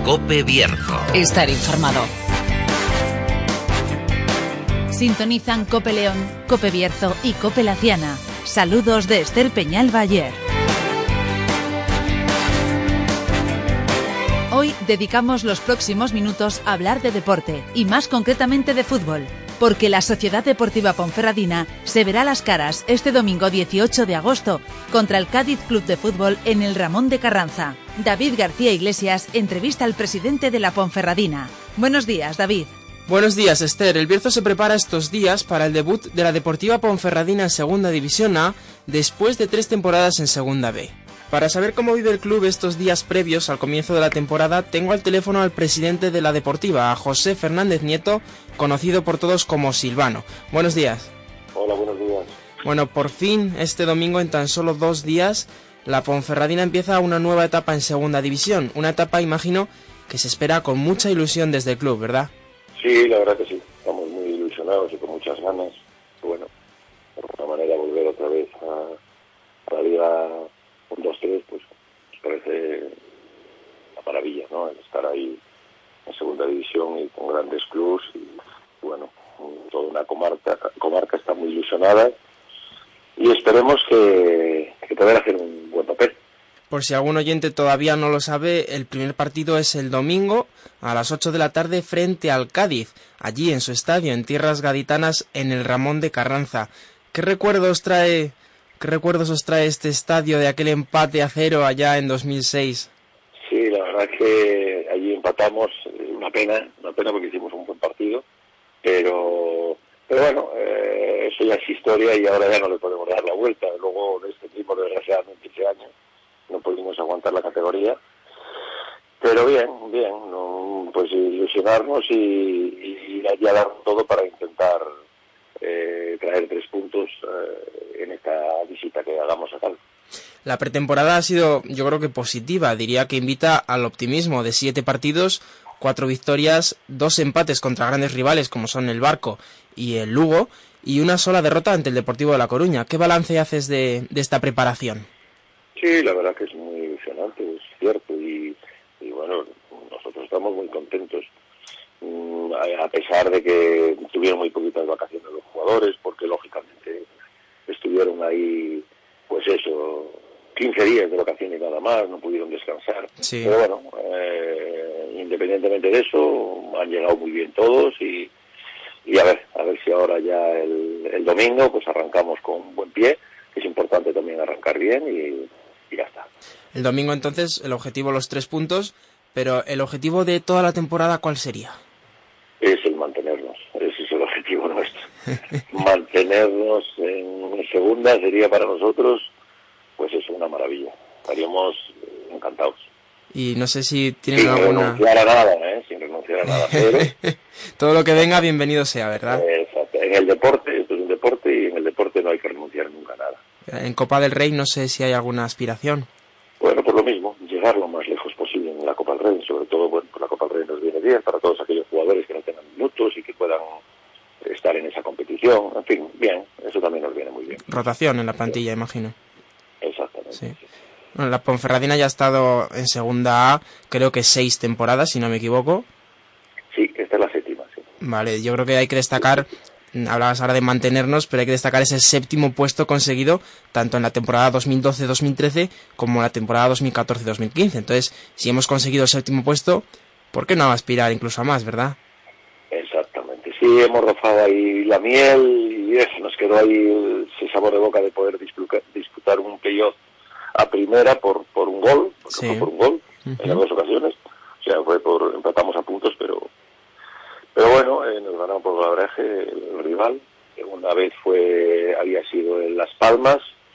COPE Bierzo. Estar informado. Sintonizan COPE León, COPE Bierzo y COPE Laciana. Saludos de Esther Peñal Bayer. Hoy dedicamos los próximos minutos a hablar de deporte y más concretamente de fútbol, porque la Sociedad Deportiva Ponferradina se verá las caras este domingo 18 de agosto contra el Cádiz Club de Fútbol en el Ramón de Carranza. David García Iglesias entrevista al presidente de la Ponferradina. Buenos días, David. Buenos días, Esther. El Bierzo se prepara estos días para el debut de la Deportiva Ponferradina en Segunda División A después de 3 temporadas en Segunda B. Para saber cómo vive el club estos días previos al comienzo de la temporada, tengo al teléfono al presidente de la Deportiva, a José Fernández Nieto, conocido por todos como Silvano. Buenos días. Hola, buenos días. Bueno, por fin, este domingo, en tan solo 2 días, la Ponferradina empieza una nueva etapa en Segunda División. Una etapa, imagino, que se espera con mucha ilusión desde el club, ¿verdad? Sí, la verdad que sí. Estamos muy ilusionados y con muchas ganas. Bueno, de alguna manera volver otra vez a la Liga 1-2-3, pues nos parece una maravilla, ¿no? El estar ahí en Segunda División y con grandes clubes y bueno, toda una comarca está muy ilusionada y esperemos que poder hacer un buen papel. Por si algún oyente todavía no lo sabe, el primer partido es el domingo a las 8 de la tarde frente al Cádiz, allí en su estadio, en tierras gaditanas, en el Ramón de Carranza. ¿Qué recuerdos os trae este estadio de aquel empate a 0 allá en 2006? Sí, la verdad que allí empatamos, una pena porque hicimos un buen partido, pero bueno, eso ya es historia y ahora ya no le podemos dar la vuelta. Luego de este equipo, desgraciadamente, ese año no pudimos aguantar la categoría, pero bien, no, pues ilusionarnos y ya dar todo para intentar traer 3 puntos en esta visita que hagamos a Cádiz. La pretemporada ha sido, yo creo que positiva, diría que invita al optimismo. De 7 partidos, 4 victorias, 2 empates contra grandes rivales como son el Barco y el Lugo, y una sola derrota ante el Deportivo de La Coruña. ¿Qué balance haces de esta preparación? Sí, la verdad que es muy ilusionante, es cierto, y bueno, nosotros estamos muy contentos, a pesar de que tuvieron muy poquitas vacaciones los jugadores, porque lógicamente estuvieron ahí, pues eso, 15 días de vacaciones nada más, no pudieron descansar. Sí. Pero bueno, independientemente de eso, han llegado muy bien todos y a ver si ahora ya el domingo pues arrancamos con buen pie, que es importante también arrancar bien y ya está. El domingo entonces el objetivo los 3 puntos, pero el objetivo de toda la temporada, ¿cuál sería? Es el mantenernos, ese es el objetivo nuestro. Mantenernos en segunda sería para nosotros, pues es una maravilla. Estaríamos encantados. Y no sé si tienen sin alguna... Sin renunciar a nada, pero... Todo lo que venga, bienvenido sea, ¿verdad? Exacto. En el deporte, esto es un deporte y en el deporte no hay que renunciar nunca a nada. En Copa del Rey no sé si hay alguna aspiración. Bueno, por lo mismo, llegar lo más lejos posible en la Copa del Rey, sobre todo, bueno, pues la Copa del Rey nos viene bien para todos aquellos jugadores que no tengan minutos y que puedan estar en esa competición, en fin, bien, eso también nos viene muy bien. Rotación en la plantilla, imagino. Exactamente. Sí. Bueno, la Ponferradina ya ha estado en Segunda A, creo que 6 temporadas, si no me equivoco. Sí, esta es la 7ª, sí. Vale, yo creo que hay que destacar, hablabas ahora de mantenernos, pero hay que destacar ese 7º puesto conseguido tanto en la temporada 2012-2013 como en la temporada 2014-2015. Entonces, si hemos conseguido el 7º puesto, ¿por qué no aspirar incluso a más, verdad? Exactamente, sí, hemos rozado ahí la miel y eso, nos quedó ahí ese sabor de boca de poder disputar un playoff a primera por un gol, porque sí. Fue por un gol en las 2 ocasiones, o sea, empatamos a puntos, pero bueno, nos ganaron por goleaje el rival. Una vez había sido en Las Palmas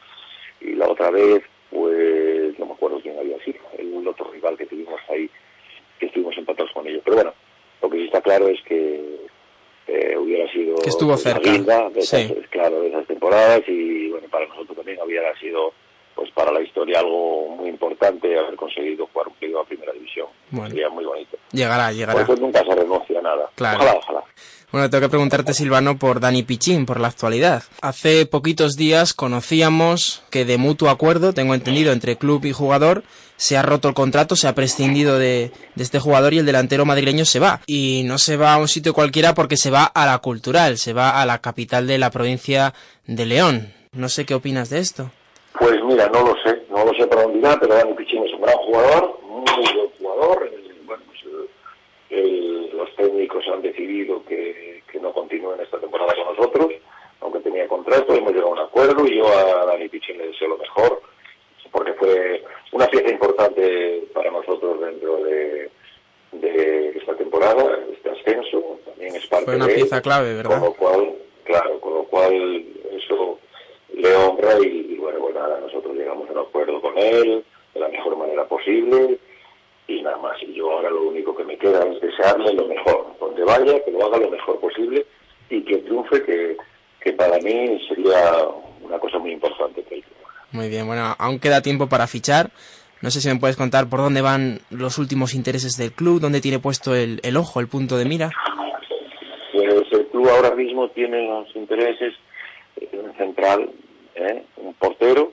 y la otra vez, pues no me acuerdo quién había sido, el otro rival que tuvimos ahí, que estuvimos empatados con ellos. Pero bueno, lo que sí está claro es que hubiera sido que estuvo cerca, la guinda de sí. de esas temporadas y bueno, para nosotros también hubiera sido, pues para la historia, algo muy importante haber conseguido jugar un playoff a primera división. Bueno. Sería muy bonito. Llegará. Por eso nunca se renuncia a nada. Claro. Ojalá. Bueno, tengo que preguntarte, Silvano, por Dani Pichín, por la actualidad. Hace poquitos días conocíamos que de mutuo acuerdo, tengo entendido, entre club y jugador, se ha roto el contrato, se ha prescindido de este jugador y el delantero madrileño se va. Y no se va a un sitio cualquiera porque se va a la Cultural, se va a la capital de la provincia de León. No sé qué opinas de esto. Pues mira, no lo sé para dónde irá, pero Dani Pichín es un gran jugador, muy buen jugador. Bueno, pues, los técnicos han decidido que no continúen esta temporada con nosotros, aunque tenía contrato, hemos llegado a un acuerdo y yo a Dani Pichín le deseo lo mejor, porque fue una pieza importante para nosotros dentro de esta temporada, este ascenso, también es parte de... Fue una pieza clave, ¿verdad? Con lo cual eso le honra y bueno, pues nada, nosotros llegamos a un acuerdo con él de la mejor manera posible y nada más. Y yo ahora lo único que me queda es desearle lo mejor, donde vaya, que lo haga lo mejor posible y que triunfe, que para mí sería una cosa muy importante que él. Muy bien, bueno, aún queda tiempo para fichar. No sé si me puedes contar por dónde van los últimos intereses del club, dónde tiene puesto el ojo, el punto de mira. Pues el club ahora mismo tiene los intereses en un central, un portero,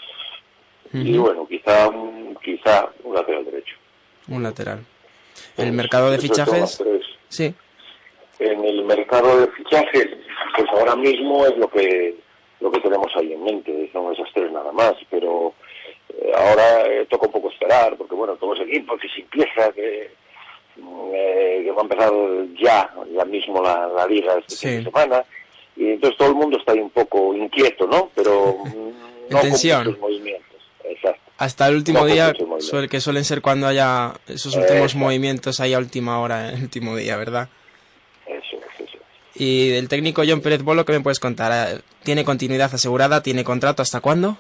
y bueno, quizá un lateral derecho. Un lateral. ¿El mercado de fichajes? Sí. En el mercado de fichajes, pues ahora mismo es lo que tenemos ahí en mente, son esas tres nada más, pero ahora toca un poco esperar, porque bueno, todos los equipos que se empieza, que va a empezar ya mismo la liga este fin de semana, y entonces todo el mundo está ahí un poco inquieto, ¿no? Pero no con muchos movimientos. Exacto. Hasta el último día, que suelen ser cuando haya esos últimos movimientos ahí a última hora, el último día, ¿verdad? Eso. Y del técnico John Pérez Bolo, ¿qué me puedes contar? ¿Tiene continuidad asegurada? ¿Tiene contrato hasta cuándo?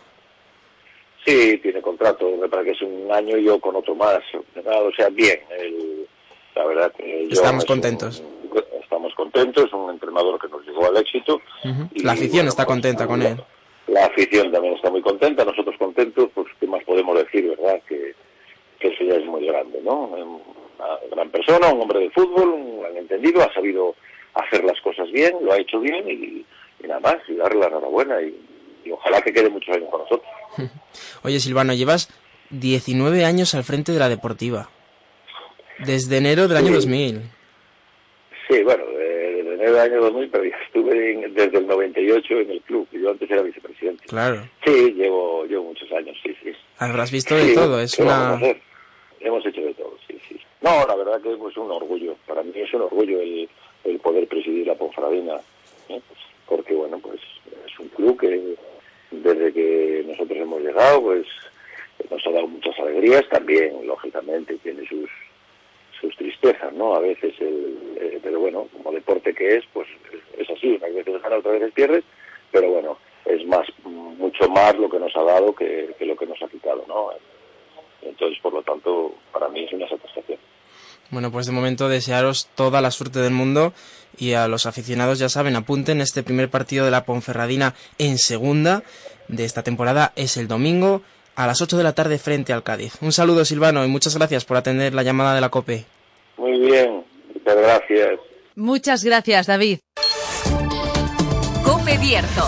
Sí, tiene contrato, me parece que es un año y yo con otro más. O sea, bien, la verdad que estamos contentos. Estamos contentos, es un entrenador que nos llevó al éxito. La afición está contenta con él. La afición también está muy contenta, nosotros contentos, pues qué más podemos decir, ¿verdad? Que eso ya es muy grande, ¿no? Una gran persona, un hombre de fútbol, un gran entendido, ha sabido hacer las cosas bien, lo ha hecho bien y nada más, y darle la enhorabuena y ojalá que quede muchos años con nosotros. Oye, Silvano, llevas 19 años al frente de la Deportiva, desde enero del año 2000. Sí, bueno, desde enero del año 2000, pero ya estuve desde el 98 en el club, y yo antes era vicepresidente. Claro. Sí, llevo muchos años, sí. Habrás visto de todo, es una... Hemos hecho de todo, sí. No, la verdad que es un orgullo, para mí es un orgullo el poder presidir la Ponferradina, porque bueno, pues es un club que desde que nosotros hemos llegado, pues nos ha dado muchas alegrías, también lógicamente tiene sus tristezas, ¿no? A veces, pero bueno, como deporte que es, pues es así, unas veces ganas, otras veces pierdes, pero bueno, es mucho más lo que nos ha dado que lo que nos ha quitado, ¿no? Entonces, por lo tanto, para mí es una satisfacción. Bueno, pues de momento desearos toda la suerte del mundo y a los aficionados, ya saben, apunten, este primer partido de la Ponferradina en segunda de esta temporada es el domingo a las 8 de la tarde frente al Cádiz. Un saludo, Silvano, y muchas gracias por atender la llamada de la COPE. Muy bien, muchas gracias. Muchas gracias, David. COPE Bierzo.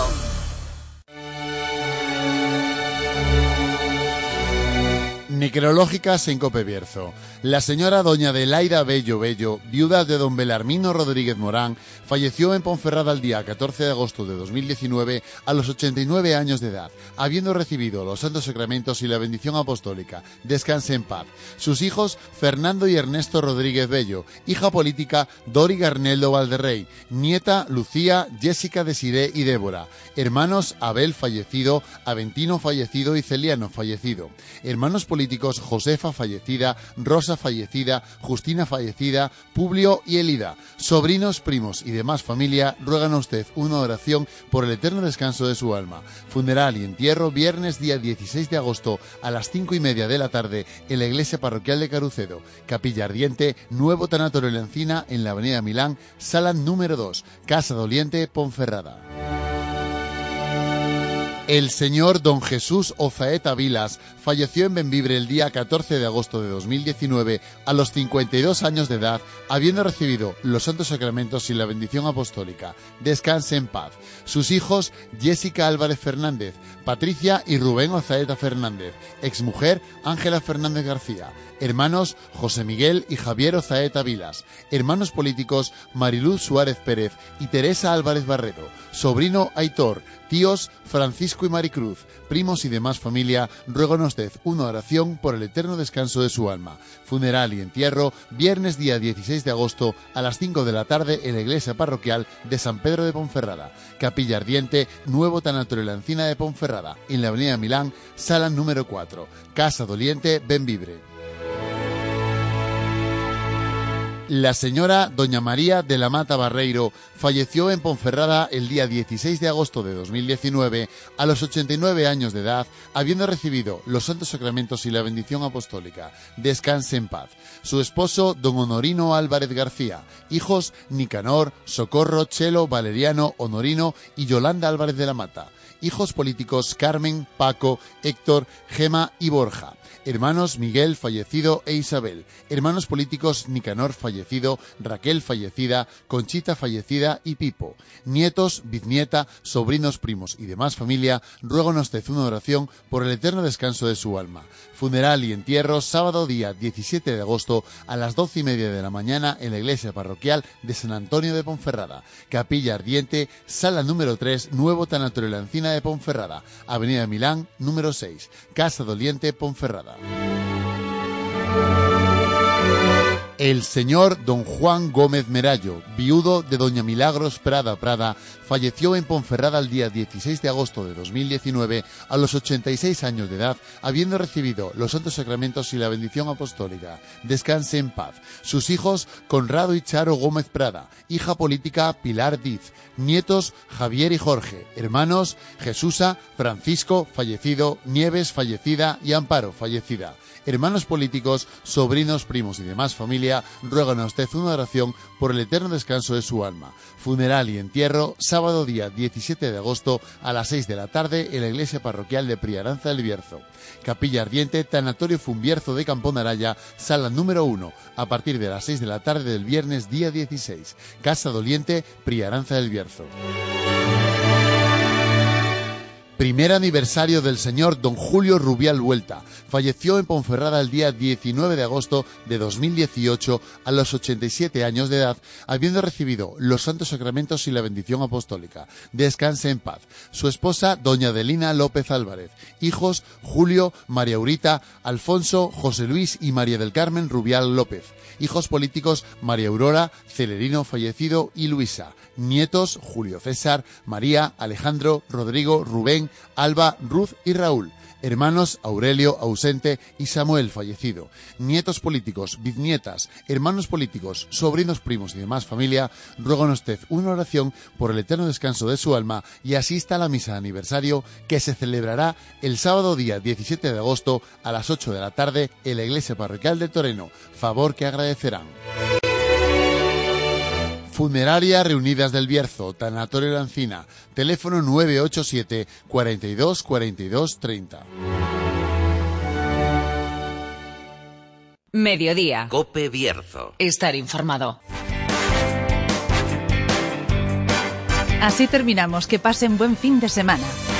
Necrológicas en Cope Bierzo. La señora doña Adelaida Bello, viuda de don Belarmino Rodríguez Morán, falleció en Ponferrada el día 14 de agosto de 2019 a los 89 años de edad, habiendo recibido los santos sacramentos y la bendición apostólica. Descanse en paz. Sus hijos, Fernando y Ernesto Rodríguez Bello, hija política, Dori Garneldo Valderrey, nieta, Lucía, Jessica Desiré y Débora, hermanos, Abel fallecido, Aventino fallecido y Celiano fallecido, hermanos políticos, Josefa fallecida, Rosa fallecida, Justina fallecida, Publio y Elida, sobrinos, primos y demás familia, ruegan a usted una oración por el eterno descanso de su alma. Funeral y entierro viernes día 16 de agosto a las 5:30 de la tarde en la iglesia parroquial de Carucedo, Capilla Ardiente, Nuevo Tanatorio La Encina en la avenida Milán, sala número 2, Casa Doliente, Ponferrada. El señor don Jesús Ozaeta Vilas falleció en Bembibre el día 14 de agosto de 2019 a los 52 años de edad, habiendo recibido los santos sacramentos y la bendición apostólica. Descanse en paz. Sus hijos Jessica Álvarez Fernández, Patricia y Rubén Ozaeta Fernández, exmujer Ángela Fernández García, hermanos José Miguel y Javier Ozaeta Vilas, hermanos políticos Mariluz Suárez Pérez y Teresa Álvarez Barredo, sobrino Aitor, tíos Francisco y Maricruz, primos y demás familia, ruéganos usted una oración por el eterno descanso de su alma. Funeral y entierro, viernes día 16 de agosto a las 5 de la tarde en la iglesia parroquial de San Pedro de Ponferrada. Capilla Ardiente, Nuevo Tanatorio La Encina de Ponferrada, en la avenida Milán, sala número 4, Casa Doliente, Bembibre. La señora doña María de la Mata Barreiro falleció en Ponferrada el día 16 de agosto de 2019 a los 89 años de edad, habiendo recibido los santos sacramentos y la bendición apostólica. Descanse en paz. Su esposo don Honorino Álvarez García, hijos Nicanor, Socorro, Chelo, Valeriano, Honorino y Yolanda Álvarez de la Mata. Hijos políticos Carmen, Paco, Héctor, Gema y Borja. Hermanos Miguel, fallecido, e Isabel. Hermanos políticos Nicanor, fallecido, Raquel, fallecida, Conchita, fallecida y Pipo. Nietos, bisnieta, sobrinos, primos y demás familia, ruéganos usted una oración por el eterno descanso de su alma. Funeral y entierro, sábado día 17 de agosto a las 12:30 de la mañana en la iglesia parroquial de San Antonio de Ponferrada. Capilla Ardiente, sala número 3, Nuevo Tanatorio La Encina de Ponferrada, avenida Milán, número 6, Casa Doliente, Ponferrada. El señor don Juan Gómez Merallo, viudo de doña Milagros Prada Prada, falleció en Ponferrada el día 16 de agosto de 2019 a los 86 años de edad, habiendo recibido los santos sacramentos y la bendición apostólica. Descanse en paz. Sus hijos Conrado y Charo Gómez Prada, hija política Pilar Diz, nietos Javier y Jorge, hermanos Jesusa, Francisco, fallecido, Nieves, fallecida y Amparo, fallecida. Hermanos políticos, sobrinos, primos y demás familia, ruegan a usted una oración por el eterno descanso de su alma. Funeral y entierro, sábado día 17 de agosto a las 6 de la tarde en la iglesia parroquial de Priaranza del Bierzo. Capilla Ardiente, Tanatorio Fumbierzo de Camponaraya, sala número 1, a partir de las 6 de la tarde del viernes día 16. Casa Doliente, Priaranza del Bierzo. Primer aniversario del señor don Julio Rubial Vuelta. Falleció en Ponferrada el día 19 de agosto de 2018 a los 87 años de edad, habiendo recibido los santos sacramentos y la bendición apostólica. Descanse en paz. Su esposa, doña Adelina López Álvarez. Hijos, Julio, María Aurita, Alfonso, José Luis y María del Carmen Rubial López. Hijos políticos, María Aurora, Celerino, fallecido, y Luisa. Nietos, Julio César, María, Alejandro, Rodrigo, Rubén, Alba, Ruth y Raúl. Hermanos, Aurelio, ausente, y Samuel, fallecido. Nietos políticos, bisnietas, hermanos políticos, sobrinos, primos y demás familia, ruegan usted una oración por el eterno descanso de su alma y asista a la misa de aniversario que se celebrará el sábado día 17 de agosto a las 8 de la tarde en la iglesia parroquial de Toreno. Favor que agradecerán. Funeraria Reunidas del Bierzo, Tanatorio La Encina, teléfono 987 42 42 30. Mediodía. COPE Bierzo. Estar informado. Así terminamos. Que pasen buen fin de semana.